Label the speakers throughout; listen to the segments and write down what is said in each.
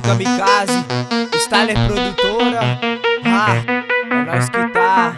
Speaker 1: Kamikaze, Styler Produtora. É nóis que tá.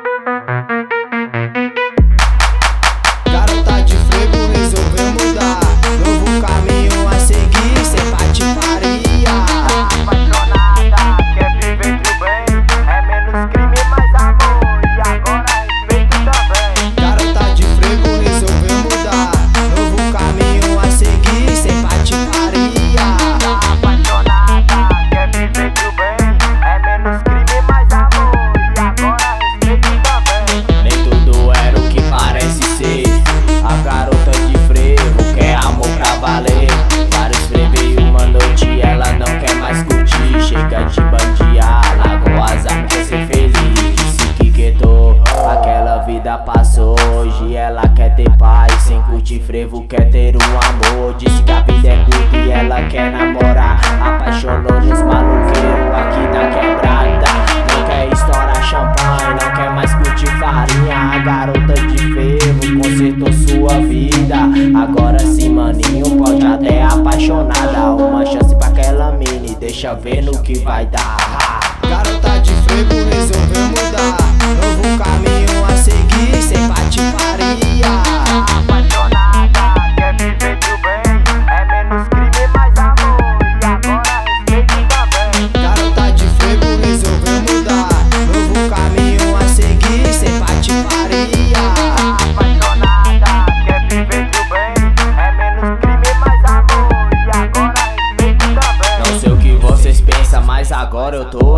Speaker 2: Garota de frevo resolveu mudar, novo caminho a seguir, sem patifaria.
Speaker 3: Apaixonada, quer viver pro bem, é menos crime, mais amor, e agora respeito também.
Speaker 2: Garota de frevo resolveu mudar, novo caminho a seguir, sem patifaria.
Speaker 3: Apaixonada, quer viver pro bem, é menos crime, mais amor, e agora respeito também.
Speaker 4: Nem tudo era o que parece ser. A garota de frevo quer amor pra valer. Vários freveio uma noite, ela não quer mais curtir. Chega de bandear, largou as armas, quer ser feliz. Disse que quietou, aquela vida passou. Hoje ela quer ter paz, sem curtir frevo, quer ter um amor. Disse que a vida é curta e ela quer namorar. Apaixonou nos maluqueiros aqui da quebrada. Não quer estourar champanhe, não quer mais curtir farinha. A garota de ferro consertou sua vida. Agora sim, maninho, pode até apaixonada. Uma chance pra aquela mini, deixa ver no que vai dar.
Speaker 2: Garota de frevo resolveu mudar, novo caminho a seguir, sem patifaria.
Speaker 3: Apaixonada, quer viver pro bem, é menos crime, mais amor, e agora respeito também.
Speaker 2: Garota de frevo resolveu mudar, novo caminho a seguir, sem patifaria.
Speaker 3: Apaixonada, quer viver pro bem, é menos crime, mais amor, e agora respeito também.
Speaker 4: Não sei o que vocês pensam, mas agora eu tô